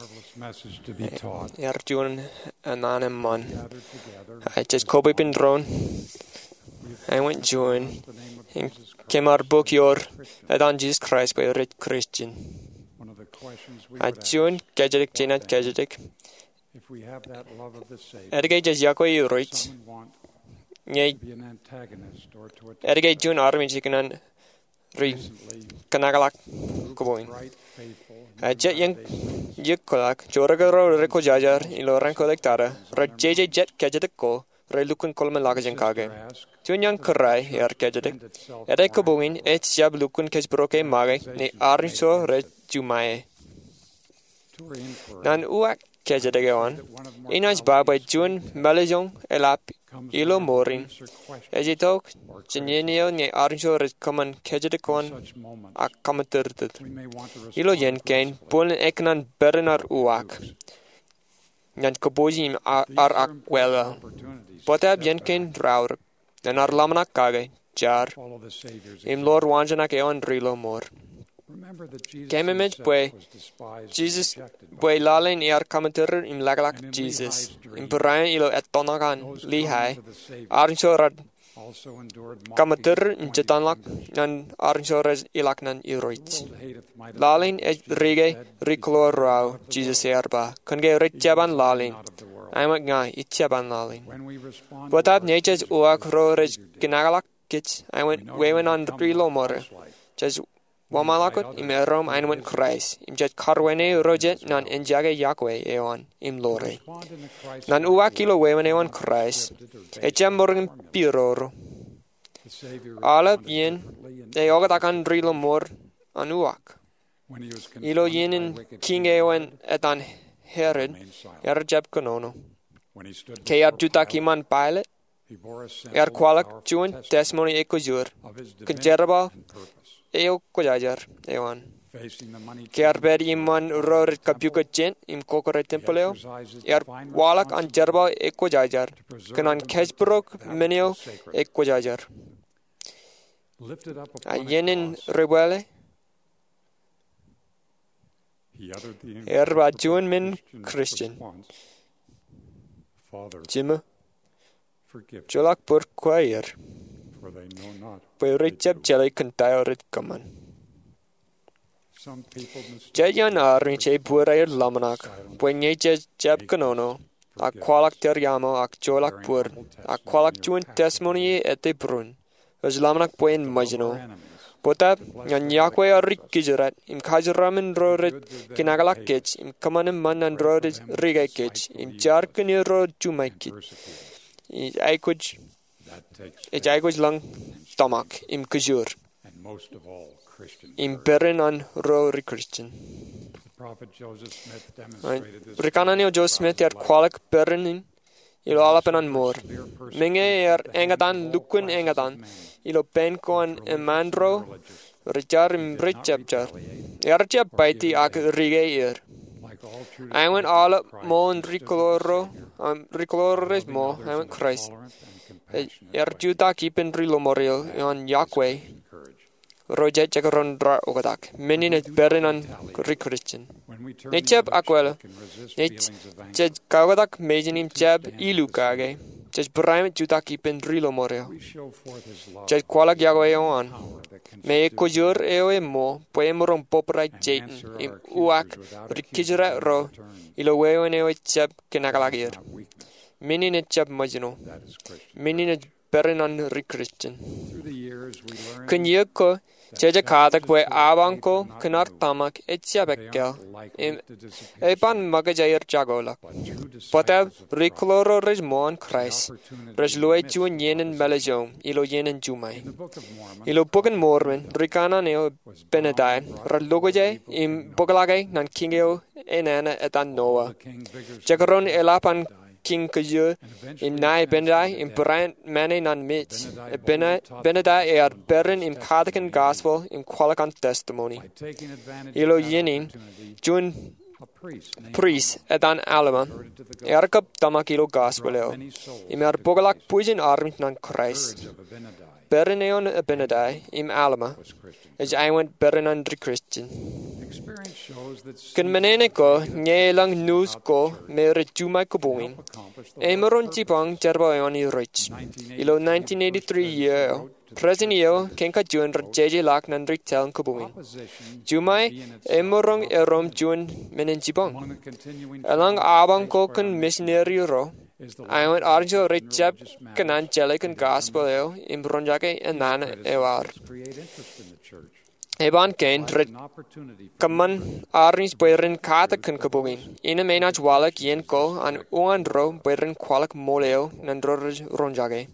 Jun Ananemon. I just Kobe been drawn. I went June. Kemar book your Adon Jesus Christ by Red Christian. At June, Gajedik Janet Gajedik. Edgate is Yako right. Yea, Edgate June Army Chicken and Kanagalak going. A jet young Yukolak, Joragaro Rico Jajar, Iloran Collectara, Red JJ Jet Gajediko, Relukun Colman Lagajan Kage. Junyan Kurai, Air Gajedik. Edeko Boin, Jab Lukun Kesbroke Mage, Ne Arnso Red Jumae. Nan Uak Gajedegon. Inas Baba June Malajong Elap. Ilo Morin. Ejitok, Genio, ne Arjo Red Common Kajedekon, a commented. Ilo Yenkain, Polen Eknan Berenar Uak. Yan Kobozim ar Akwella. Potab Yenkain Draur, and our Lamanak Kage, Jar. Im Lord Wanjanak Eon Rilo More. Kemimage Bue, Jesus Bue Lalin Ear Commentator im Lagalak Jesus. In Brian Ilo et Donagan, Lehigh, Arnshorad Commentator in Jetanlak, and Arnshores Ilaknan Iroits. Lalin et Rege, Ricolor Rao, Jesus Erba, Conge Richaban Lalin. I'm a guy, Itchaban Lalin. What up nature's Uak Rores Ginagalak Kits, I went waving on the Rilo More. Just Wamalakot im Rom ein went Christ, im jet Carwene Roget nan enjage Yakwe eon im Lore. Nan uakilo wewen eon Christ, echem morgen piroro. Alle bien, de ogatakan drilo mor an uak. Ilo yenen king eon et an Herod, jeb konono. Ke jutakiman pilot, kwalak juin testimony ekojur, kejerba Eo Kojajar, Ewan. Kerberi man rorit kapuka jen im kokore tempoleo. Walak an jerba ekojajar. Kanan kesbrok menio ekojajar. Yenin rebele. Erba June min Christian. Jimma. Jolak pur choir. Richard Jelly Cantayorit Common. Jayan Arniche Purair Lamanak, when ye jab canono, a qualak teriamo, a cholak pur, a qualak juin testimony at the brun, as Lamanak Puin Majino. Potap, yan Yakwe or Rick Kijarat, in Kajaraman road, Kinagalak kitch, in Common Man and road Riga kitch, in Jarkani road to my kit. I could long stomach im kujur. Im Beren an Rory Christian. Rikananio Joseph Smith kwalak Beren ilo alapen an mor. Menge engatan lukun engatan. Ilo penko an emandro Richard im Richapchar. Erjab baiti ak rige I went all up mo and ricolores mo. I went Christ. Juta keeping Rilo Morio on Yakwe. Rojet Jagaron Dra Ogadak. Many net Berenan Christian. Nechab Aquella. Nech Kagadak Majinim Jab Ilukage. Just Brian Juta keeping Rilo Morio. Just Qualak Yagwe on. May Kojur Eoe Mo, Poemorum Poprai Jayton, in Uak, Rikijra Ro, Ilowe and Eoe Chab Kenagalagir. Many net Chab Majino. Many net Berenan Christian. Kunyako, Jaja Kadak, where Abanko, Kanar Tamak, Etchabekel, Epan Magajair Jagolak. Potab, Ricoloro Resmon Christ, Reslue Juan Yen and Melajom, Ilo Yen and Jumai. Ilo Bogan Mormon, Ricana Neo Benedai, Ralugoje, im Bogalage, Nan Kingeo, Enana et an Noah. Jagaron Elapan King Kajur, im Nai Benedai, im Brian Mane nan Mitch, Benedai er Beren im Kadakan Gospel, im Qualakan Testimony. Ilo Yenin, Jun Priest et an Alama, Erkap Tamakilo Gospeleo, im Bogalak Pujan Armit nan Christ. Bereneon Benedai, im Alama, as I went Berenan Christian. Kan menene ko nye lang news ko mere jumai ko bungin. Emeron jipang jarbayon I rich. Ilo 1983 year President Yeo kenka jun JJ Lak nan ritel ko bungin. Jumai emerong erom jun menen jipang. Alang abang ko kan missionary ro. Ayon arjo richap kanan jale kan gospel eo imbronjake enan ewar. Eban kain rit kaman arnis boyrin kata kan kabungin. Ina menaj walak yen ko an uan ro boyrin kwalak moleo nandro ronjage.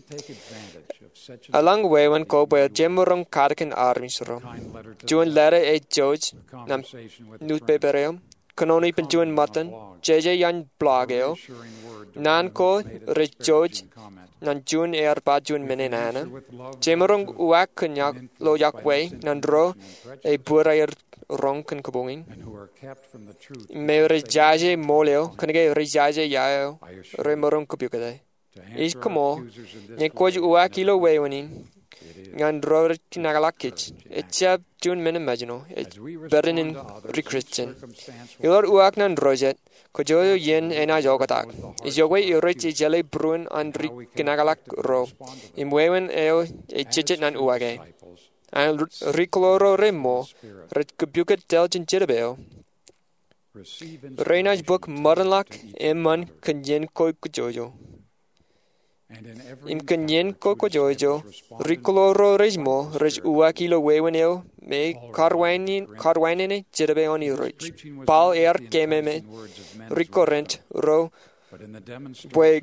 Alang wewan ko boy jemurong kata kan arnis ro. Juan letter e George nam newspaper eo. Kanoni penjuan matan JJ yan blog eo. Nan ko rit George nan jun ba jun menenana. Jemurong uak kanyak lo yakwe nan ro e burayer rong kan kabungin. Me rejaje moleo kanage rejaje yao remurong kabukade. Is kamo ne koj uak ilo wewanin ngan ro kinagalakich. Etchab jun menemagino et berinin rechristen. Ilor uak nan rojet. Kojoyo yen ena jogatak. Isjogwe irich jele bruin andri kinagalak ro. Imwewen eo chichet nan uage. An rikloro remo ret kabuket delgin jitabeo. Reinaj book modernlak eman kanyen koi kojoyo. Im kanyen koi kojoyo rikloro rejmo rej uakilo weweneo me karwainene jitabeo ni rich. Pal kememe recurrent ro Bwe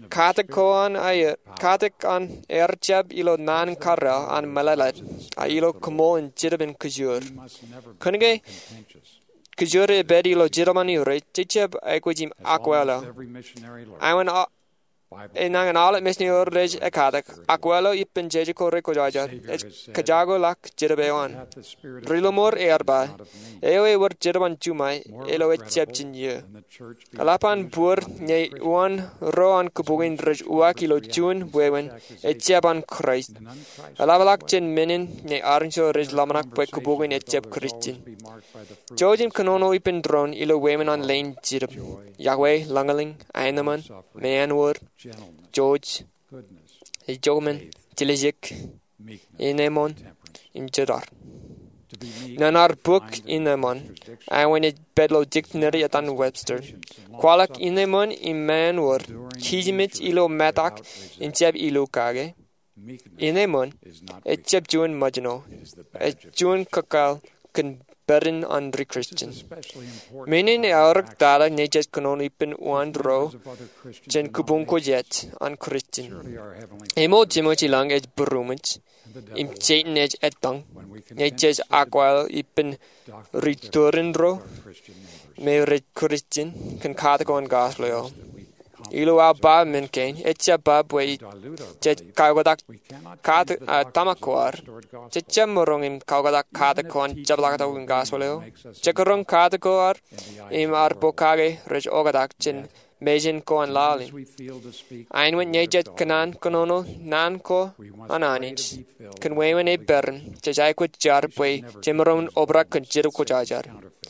katek an erjab ilo nan karra an malalat a ilo kumo in jirabin kujur. Kunige kujur e bed ilo jirabani re chichab equijim aquela. Iwan Inang alat misni rej ekadak aquelo ipin jejiko rekojaja kajago lak jirabewan rilomor erba eo e wor jiraban jumai elo e chepchin ye kalapan bur nye uan roan kubugin rej uakilo jun wewen e chepan Christ alabalak jen menin nye arncho rej lamanak pwe kubugin e chep Christian Jojim kanono ipin dron ilo wewen an lane jirab Yahweh langaling ainaman meanwar George, Jomen, Tilejik, Inemon, Imjedar. Nanar book Inemon, I went it bedlo dictionary at Webster. Qualak Inemon iman wor, Kijimit ilo matak, injeb ilo kage. Inemon, a jeb juan majino, a juan kakal, can burden under Christian. Meaning our data nature canon ipin one row, jen kubunko jet on Christian. Emo Timothy lang et brumage, im chatin edge et tongue, nature's aqua ipin return row, may read Christian, can cartago and gospel. Ilo a ba menkain, etcha bab way jet kaugadak kat tamakwar, jetcha morong im kaugadak katakon jablakata wing gasoleo, jekorong katakoar, im arbokage, reg ogadak jen mejin ko an lalin. Ein when jet kanan konono, nan ko ananich, can wewen e bern, jajaikut jarbway, jemoron obra kan jirko jajar.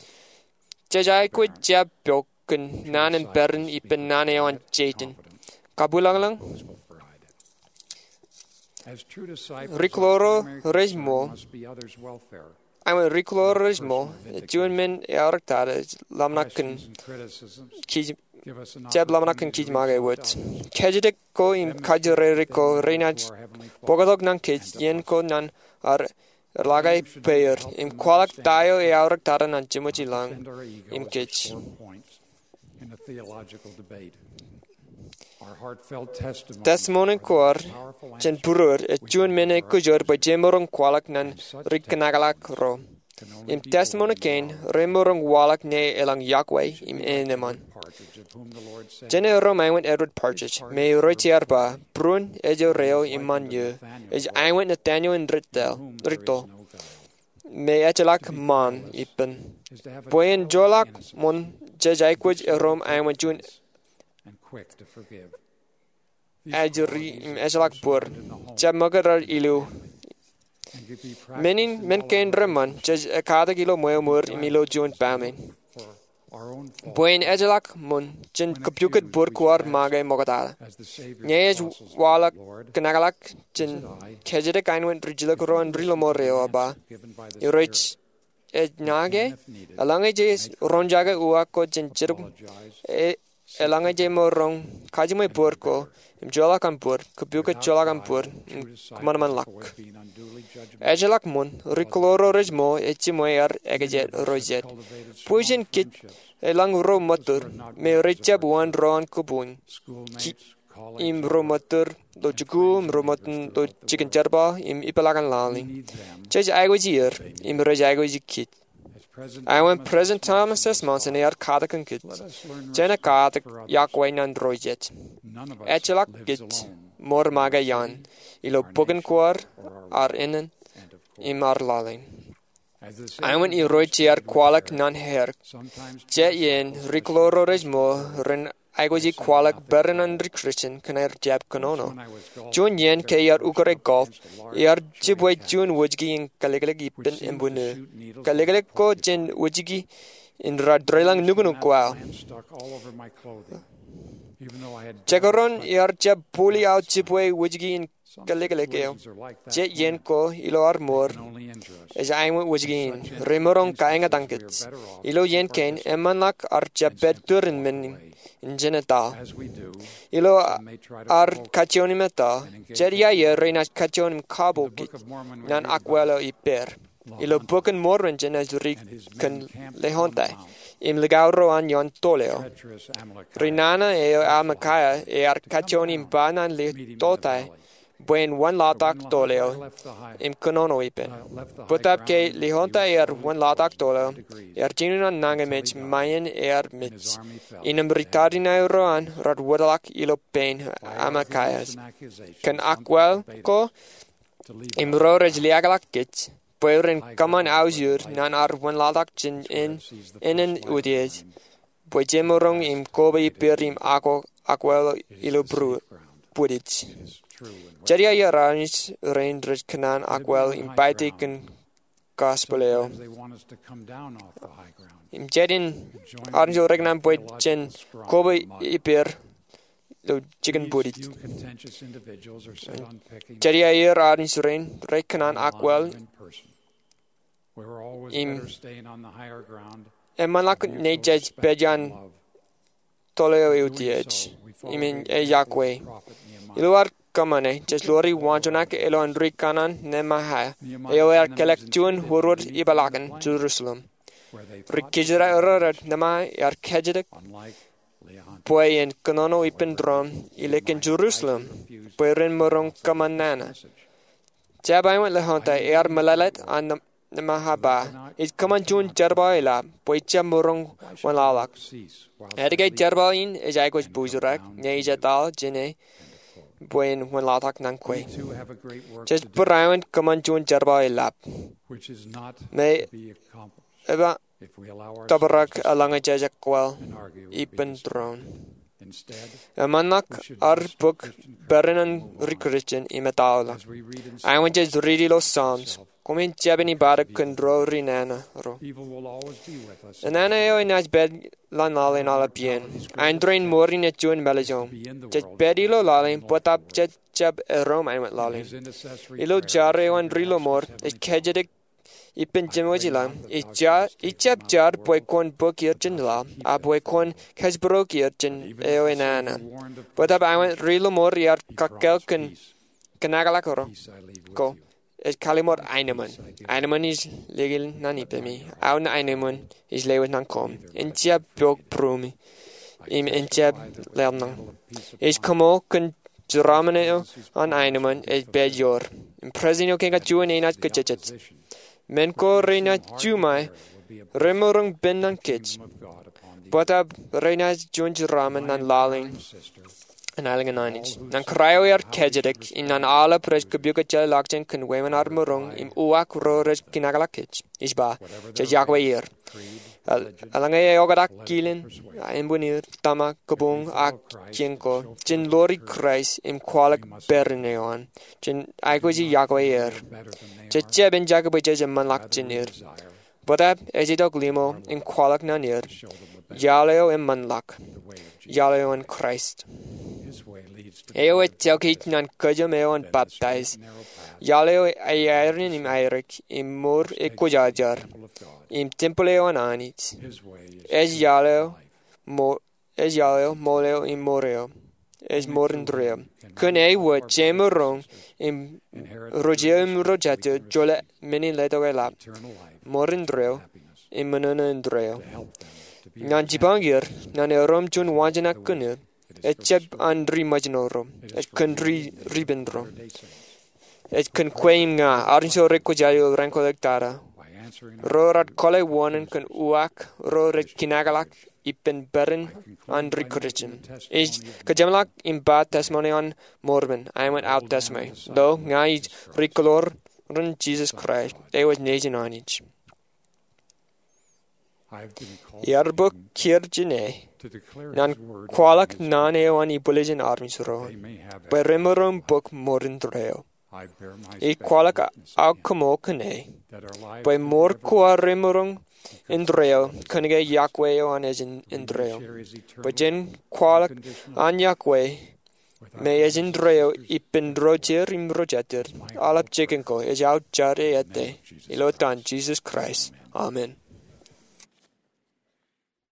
Jajaikut jab bok. Kun nan en bern ipen nan eon jaten. Kabulang Rikloro resmo. I'm rikloro resmo. Juan men eartade lamnaken jab lamnaken kijmage woods. Kajidik ko im kajureriko reinaj. Bogadog nan kij yen ko nan ar lagay payer. Im kwalak tayo eartade nan jimuji lang. Im kij. In a theological debate. Our heartfelt testimony kor chen purur et jun mene kujur by jemorong kwalak nan rikanagalak ro. Im testimony kain remorong walak ne elang Yahweh im eneman. Jene Roman Edward Partridge me rotiarba brun ejo reo iman ye is I went Nathaniel and Rito me echelak man ipen. Boyen jolak mon Jajaikwaj Rom I went June Ajuri im Ejalak Bur Jamagar ilu Menin men ken reman, jes kada kilo moe mur imilo John Bamin. Buen ejelak mun, jen kapyuket burkwar mage mogatada. Nyej wala kanagalak, jen kejede kainwent rijila kuro and rilo moreo ba. Irich nage, alange jes ronjaga uako jen jirb, elange je morong, kajime burko, Jola Kampur, Kapuka Jola Kampur, Kumanaman Lak. Ejelak Mun, Ricoloro Rejmo, Echimoyar, Egajet, Rojet. Pujan Kit, Elang Ro Matur, me Richab one Ron Kubun. Im Romatur, do Jugum, Romatun, do Chicken Jarba, im Ipalagan Lali. Judge Agojir, im Rejagoji Kit. I went present time assessments in air Kadakan Kit. Jena Kadak Yakwain and Rojet. Echelak Git, Mor Magayan, Ilo Buganquar, Ar Innen, Imar Lalin. I went Rojier Qualak Nan Her. Jet Yen, Ricoloro Resmo, Ren Agoji Qualak, Baron and Christian, Caner Jab Canono. Jun Yen Kayar Ukare Golf, Yar Jibway Jun Wujgi in Caligalic and Bunu. Caligalic Ko Jen Wujigi in Radrelang Nugunu Qual. Chagaron Yar Jab Puli out Jibway Wujgi in Caligalic. Jet Yen Ko, Ilo Armor. As I went Wujgi in Remoron Kainga Dunkets. Ilo Yen Kane, Emanlak Arjabet Turin in Geneta. Ilo ar Cationimeta, Jeria Reina Cationim Cabo Kit, Nan Aquelo Iper. Ilo Bucan Morven as Rican Lehonte, Im Legauro an Yon Toleo. Rinana e Amacaya e ar Cationim Banan Le Totai. Buen one latak toleo, im konono ipen. Putap ke lihonta one latak toleo, jinuna nangamich mayan mitch. Inam ritardina roan, radwadalak ilo pain amakayas. Kan akwel ko, im rorej liagalak kits, puerin kaman ausur, nan one latak chin in udies. Puejemorong im kobe perim akwel ilo pudich. Jeria Yaranis Raindrich Canan Aquel in Baitican Gospeleo. In Jedin Arjo Regnam Poichen Kobe Iper lo chicken budit. Jeria Yaranis Rain Rekanan Aquel in Emalak Nejaj Bejan Toleo Utiech. Imin Yahweh. Iluar Kamane, just Lori Wanjonak, Elo and Rikanan, Nemaha, Eoer Kelektuan, Hurud Ibalagan, Jerusalem. Rikijera Urad, Nema, Arkejedic, Poy and Kanono Ipendron, Ilek in Jerusalem, Poyrin Morong Kamanana. Jabai went Lehonta, Air Malalet, and Nemahaba. It's Kamanjun Jarbaila, Poicha Morong Walalak. Edigate Jarbain, as I was Buzurak, Neja Dal, Jene. Buen when latak nankwe. Just Burayan Kamanjun Jarba lap. May Eva Tabarak alanga Jajakwell Ipen throne. A manak ar book Beranan Rikristian imetaula. I went just read los Psalms. Come in Jabini Barak and draw Rinana. And then I in as bed lanal in all bien. I drain more in a tune melajon. Just bedilo lalling, put up jet jab a Rome I went lalling. Ilo jarre and rilo more, a kejedic ipen jemojilam, each jab jar boy con book urchin la, a boy con casbrook urchin eoenana. Put up I went rilo more yard kakelkin kanagalakoro. Go. Es Kalimor Eineman. Eineman is legal nanipemi. Aun Eineman is lewet nankom. Intia bog brumi. Im intia lernan. Es kamo kun Juramaneo on Eineman es bedjor. In presino kenga juan enat kachets. Menko reina jumai. Remorung ben nan kits. Botab reina junj ramen nan laling. En eigen einings. Dan cryo er kejedic in an ala pres kubuka lakchen kun wemen armorung im uak rores kinagalakich. Isba, Jahwe Alangay ogadak kilin, imbunir, tama, kabung, ak, kienko, jin lori Christ, kwalak berneon, jin aikoji yakwayer, jeben jakabaja manlak jinir. Bodab, ejidok limo, kwalak nanir, yaleo manlak, yaleo in Christ. Eo et telkit nan kajameo and baptize. Yaleo ayarin im airik, mur ekojajar, templeo an anit. Yaleo moleo moreo, morindreo. Kun wat jamerong rogeum rojato jole mini letogela, morindreo, mananandreo. Nan jibangir, nan erom jun wanjanak kunir. Et cheb andri majnoro, et kundri ribendro, et kun quaim nga, arnso rekojayo rankolektara. Rorat kole wonen kun uak, rorat kinagalak, ipen berin andri kurichim. Is kajamalak imbat tesmonion morben, I went out tesme. Lo, nga is rikolor run Jesus Christ, they was nation on each. Yarbuk kirjine. Nan kwalak nan ewan ibulijan armisro. By remorum book morindreo. Kwalak alkamo kane. By more qua remorung indreo, kunige yakwe on as indreo. By jen kwalak an yakwe. May as indreo ipendroger imrojeter. Alap chicken ko is out jare ete. Ilotan Jesus Christ. Amen.